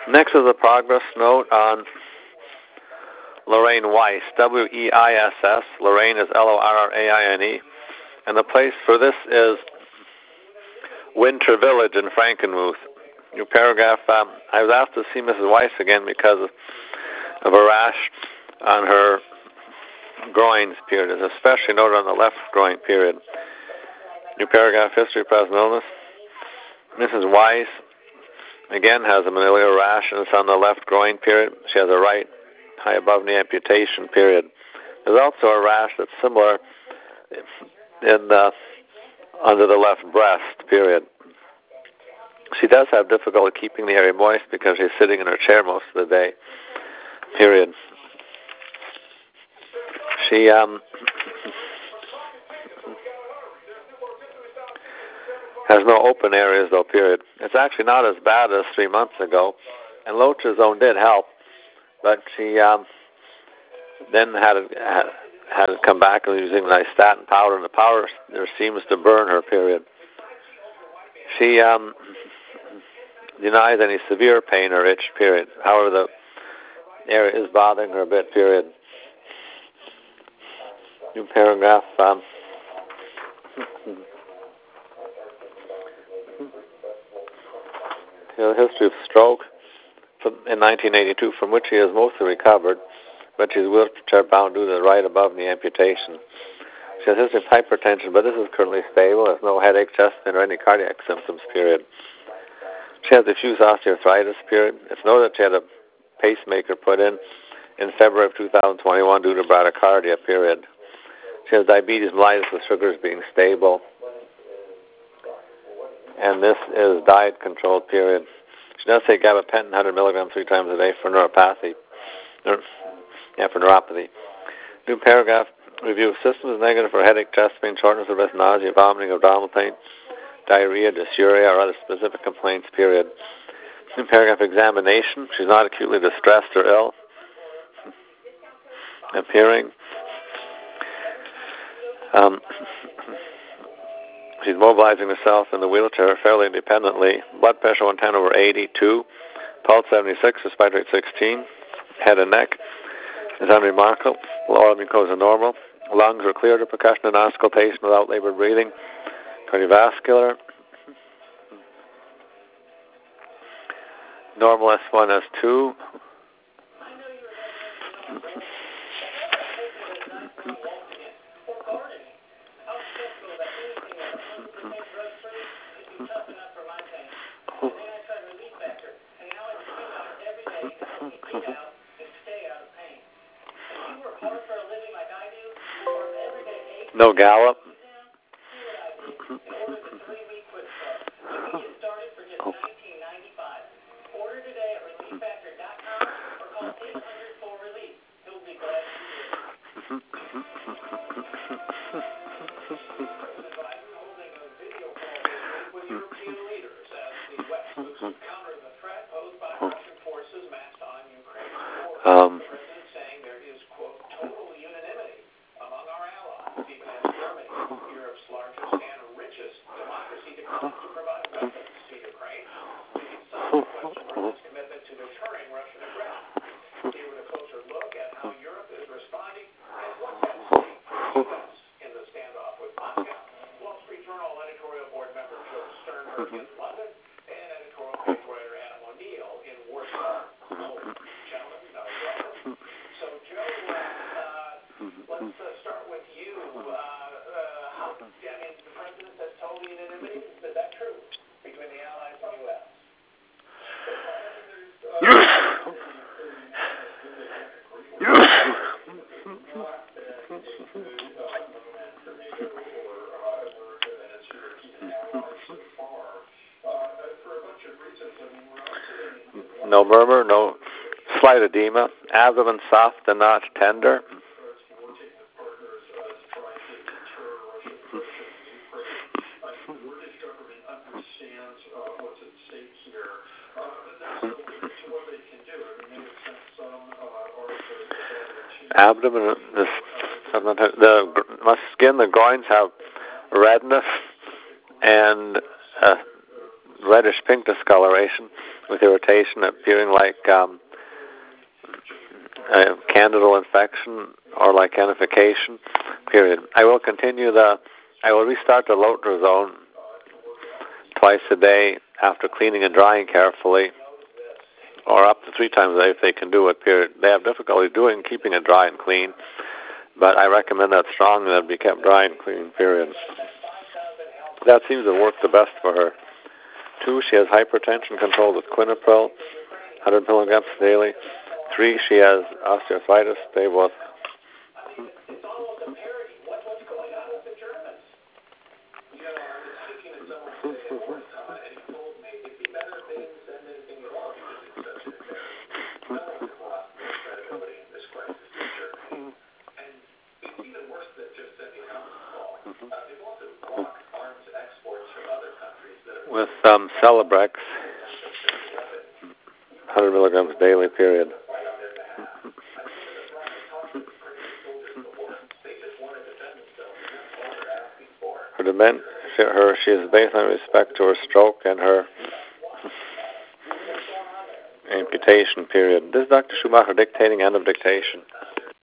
Next is a progress note on Lorraine Weiss, W-E-I-S-S. Lorraine is L-O-R-R-A-I-N-E. And the place for this is Winter Village in Frankenmuth. New paragraph, I was asked to see Mrs. Weiss again because of a rash on her groins period, especially noted on the left groin period. New paragraph, history, present illness. Mrs. Weiss, again, has a familiar rash, and it's on the left groin period. She has a right high above knee amputation period. There's also a rash that's similar in under the left breast period. She does have difficulty keeping the area moist because she's sitting in her chair most of the day period. She has no open areas though period. It's actually not as bad as 3 months ago, and Lotrozone did help, but she then had it come back and using nystatin powder, and the powder there seems to burn her period. She denies any severe pain or itch period. However, the area is bothering her a bit period. New paragraph. History of stroke in 1982, from which she has mostly recovered, but she's wheelchair bound due to the right above knee amputation. She has a history of hypertension, but this is currently stable. There's no headache, chest pain, or any cardiac symptoms period. She has diffuse osteoarthritis period. It's noted that she had a pacemaker put in February of 2021 due to bradycardia period. She has diabetes mellitus with sugars being stable. And this is diet controlled period. She does take gabapentin 100 milligrams 3 times a day for neuropathy. For neuropathy. New paragraph. Review of symptoms negative for headache, chest pain, shortness of breath, nausea, vomiting, abdominal pain, diarrhea, dysuria, or other specific complaints period. New paragraph. Examination. She's not acutely distressed or ill. Appearing. She's mobilizing herself in the wheelchair fairly independently. Blood pressure 110/82. Pulse 76. Respiratory rate 16. Head and neck is unremarkable. Oral mucosa normal. Lungs are clear to percussion and auscultation without labored breathing. Cardiovascular. Normal S1, S2. No gallop. No murmur, no slight edema, abdomen soft and not tender. Abdomen is the skin, the groins have redness and reddish-pink discoloration with irritation appearing like a candidal infection or lichenification, period. I will restart the Lotrozone twice a day after cleaning and drying carefully, or up to 3 times a day if they can do it, period. They have difficulty keeping it dry and clean, but I recommend that strongly that it be kept dry and clean, period. That seems to work the best for her. 2, she has hypertension controlled with Quinapril, 100 milligrams daily. 3, she has osteoarthritis stable with Celebrex, 100 milligrams daily, period. She has baseline respect to her stroke and her amputation, period. This is Dr. Schumacher dictating, end of dictation.